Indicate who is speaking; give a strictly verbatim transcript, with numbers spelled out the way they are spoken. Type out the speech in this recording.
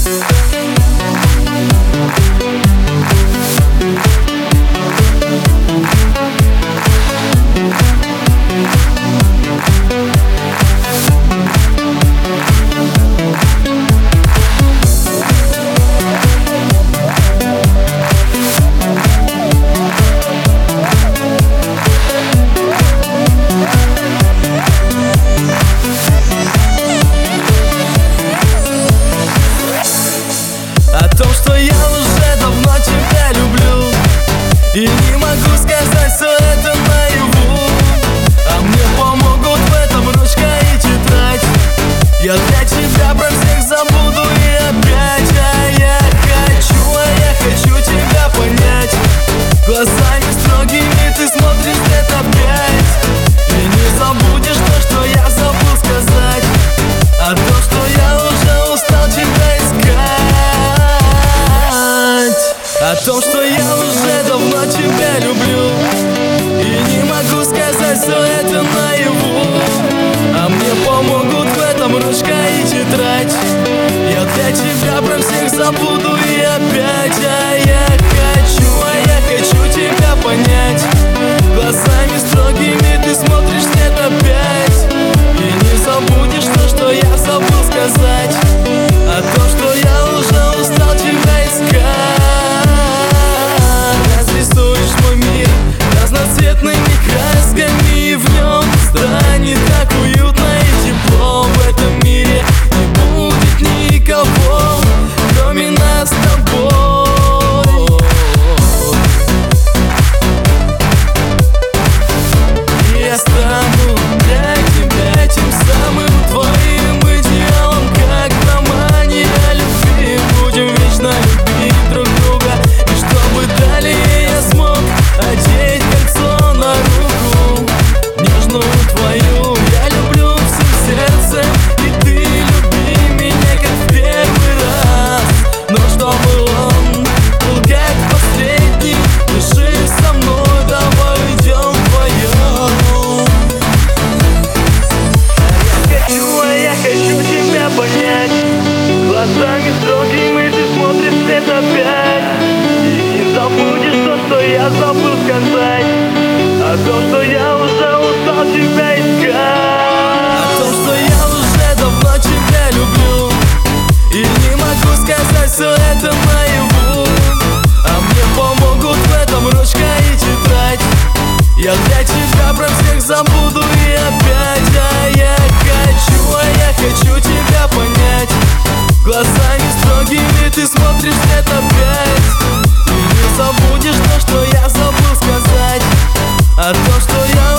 Speaker 1: О том, что я уже давно тебя люблю, и не могу сказать все это наяву. А мне помогут в этом ручка и тетрадь. Я для тебя про всех забуду и опять. А я хочу, а я хочу тебя понять. Глазами строгими ты смотришь лет опять. И не забудешь то, что я забыл сказать. А то, что я уже устал тебя искать. О том, что я уже давно тебя люблю, и не могу сказать все это наяву. А мне помогут в этом ручка и тетрадь. Я для тебя про всех забуду и опять. А я хочу, а я хочу тебя понять. Глазами строгими ты смотришь лет опять. И не забудешь то, что я забыл сказать. А то, что я уже устал тебя искать. Разрисуешь мой мир разноцветными красками, и в нем станет так уютно и тепло. В этом мире не будет никого, кроме нас с тобой. Я стану для тебя тем самым твоим идеалом, как в романе о любви. Будем вечно любить друг друга, и чтобы далее я смог одеть кольцо на руку нежную твою. Я люблю всем сердцем, и ты люби меня как в первый раз. Но чтобы он был как последний, дыши со мной, давай идем вдвоем. А я хочу тебя понять. Глазами строгими ты смотришь лет опять. И не забудешь то, что я забыл сказать. О том, что я уже устал тебя искать. О том, что я уже давно тебя люблю, и не могу сказать все это наяву. А мне помогут в этом ручка и тетрадь. Я для тебя про всех забуду и опять. А я хочу, а я хочу тебя понять. Глазами строгими ты смотришь лет опять. И не забудешь то, что я забыл сказать. А то, что я